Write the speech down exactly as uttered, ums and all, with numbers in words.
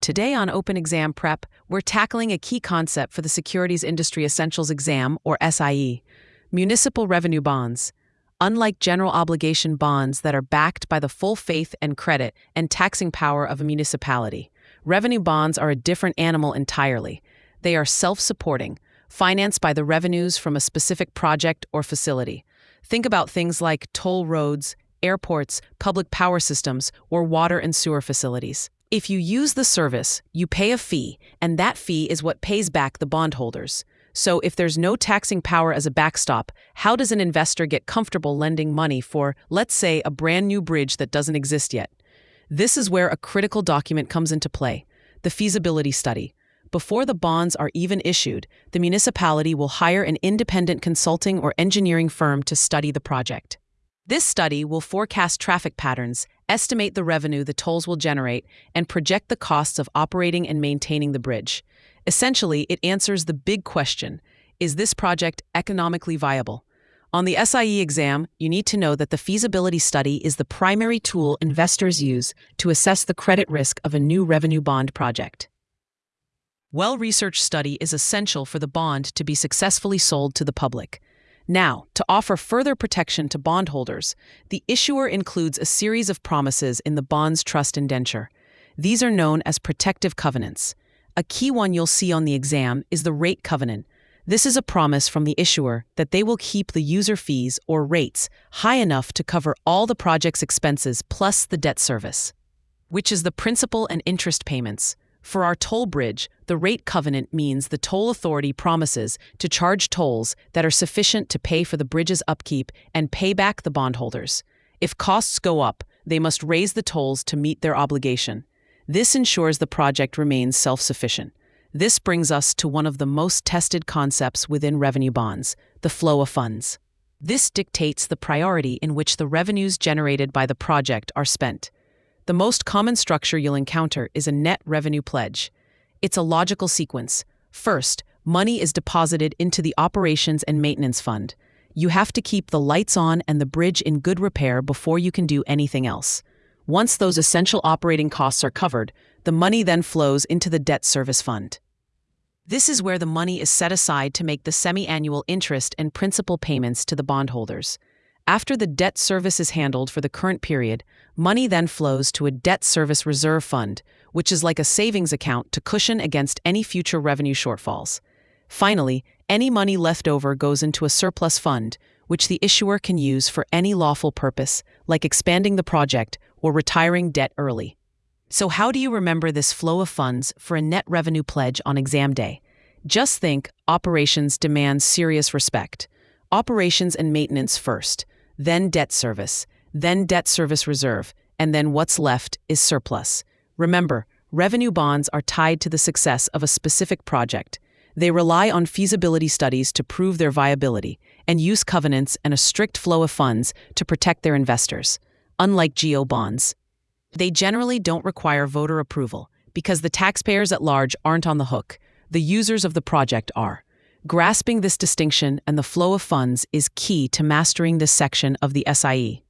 Today on Open Exam Prep, we're tackling a key concept for the Securities Industry Essentials Exam, or S I E, municipal revenue bonds. Unlike general obligation bonds that are backed by the full faith and credit and taxing power of a municipality, revenue bonds are a different animal entirely. They are self-supporting, financed by the revenues from a specific project or facility. Think about things like toll roads, airports, public power systems, or water and sewer facilities. If you use the service, you pay a fee, and that fee is what pays back the bondholders. So if there's no taxing power as a backstop, how does an investor get comfortable lending money for, let's say, a brand new bridge that doesn't exist yet? This is where a critical document comes into play, the feasibility study. Before the bonds are even issued, the municipality will hire an independent consulting or engineering firm to study the project. This study will forecast traffic patterns, estimate the revenue the tolls will generate, and project the costs of operating and maintaining the bridge. Essentially, it answers the big question: is this project economically viable? On the S I E exam, you need to know that the feasibility study is the primary tool investors use to assess the credit risk of a new revenue bond project. Well-researched study is essential for the bond to be successfully sold to the public. Now, to offer further protection to bondholders, the issuer includes a series of promises in the bond's trust indenture. These are known as protective covenants. A key one you'll see on the exam is the rate covenant. This is a promise from the issuer that they will keep the user fees or rates high enough to cover all the project's expenses plus the debt service, which is the principal and interest payments. For our toll bridge, the rate covenant means the toll authority promises to charge tolls that are sufficient to pay for the bridge's upkeep and pay back the bondholders. If costs go up, they must raise the tolls to meet their obligation. This ensures the project remains self-sufficient. This brings us to one of the most tested concepts within revenue bonds, the flow of funds. This dictates the priority in which the revenues generated by the project are spent. The most common structure you'll encounter is a net revenue pledge. It's a logical sequence. First, money is deposited into the operations and maintenance fund. You have to keep the lights on and the bridge in good repair before you can do anything else. Once those essential operating costs are covered, the money then flows into the debt service fund. This is where the money is set aside to make the semi-annual interest and principal payments to the bondholders. After the debt service is handled for the current period, money then flows to a debt service reserve fund, which is like a savings account to cushion against any future revenue shortfalls. Finally, any money left over goes into a surplus fund, which the issuer can use for any lawful purpose, like expanding the project or retiring debt early. So how do you remember this flow of funds for a net revenue pledge on exam day? Just think, operations demands serious respect. Operations and maintenance first, then debt service, then debt service reserve, and then what's left is surplus. Remember, revenue bonds are tied to the success of a specific project. They rely on feasibility studies to prove their viability and use covenants and a strict flow of funds to protect their investors. Unlike G O bonds, they generally don't require voter approval because the taxpayers at large aren't on the hook. The users of the project are. Grasping this distinction and the flow of funds is key to mastering this section of the S I E.